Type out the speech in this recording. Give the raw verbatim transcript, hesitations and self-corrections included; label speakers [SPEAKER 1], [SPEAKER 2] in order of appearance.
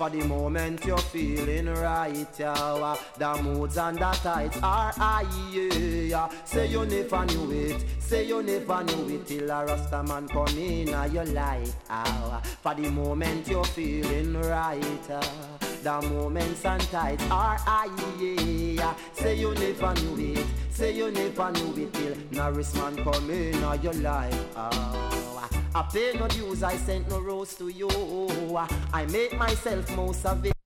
[SPEAKER 1] for the moment you're feeling right, yeah. The moods and the tides are high, yeah. Say you never knew it, say you never knew it till a Rasta man come in your life, ah. For the moment you're feeling right, ah. The moments and tides are high, yeah. Say you never knew it, say you never knew it till Norris man come in your life, ah. I pay no dues, I sent no rose to you. I make myself most of it.